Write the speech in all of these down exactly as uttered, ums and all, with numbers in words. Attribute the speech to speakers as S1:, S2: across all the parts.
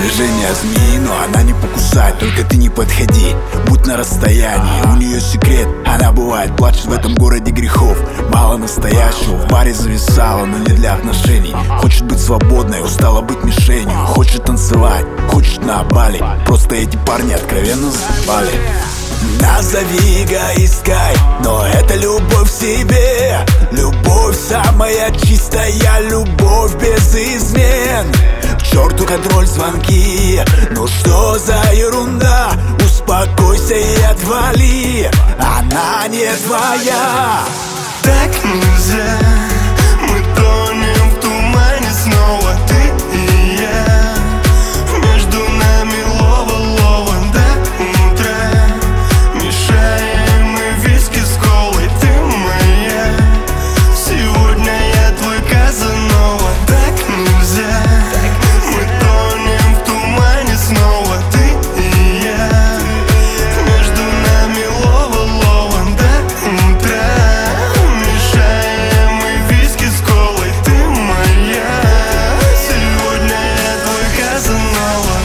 S1: Движение змеи, но она не покусает, только ты не подходи, будь на расстоянии. У нее секрет, она бывает плачет в этом городе грехов. Мало настоящего, в баре зависала, но не для отношений. Хочет быть свободной, устала быть мишенью. Хочет танцевать, хочет на Бали. Просто эти парни откровенно заебали. Назови эгоисткой, но это любовь к себе. Любовь самая чистая, любовь без измен. К черту контроль, звонки, ну что за ерунда? Успокойся и отвали, она не твоя.
S2: Так нельзя, мы тонем в тумане снова, ты и я. Между нами лова-лова до утра. Мешаем мы виски с колой, ты моя. Сегодня я твой Казанова. Так нельзя, мы тонем в тумане снова, ты и я. Между нами лова-лова до утра. Мешаем мы виски с колой, ты моя. Сегодня я твой Казанова.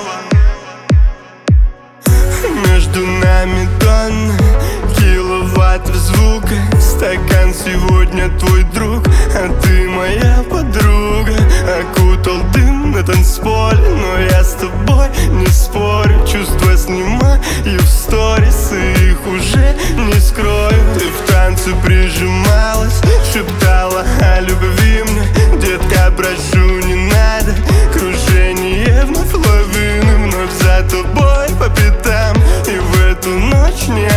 S2: Между нами тонна киловаттов звука. Стакан сегодня твой друг, а ты моя подруга. Окутал дым на танцполе, но я с тобой не спорю. Чувства снимаю в сторис, и их уже не скрою. Ты в танце прижималась, шептала о любви мне. Детка, прошу, не надо. Кружение вновь лавины, вновь за тобой по пятам. И в эту ночь не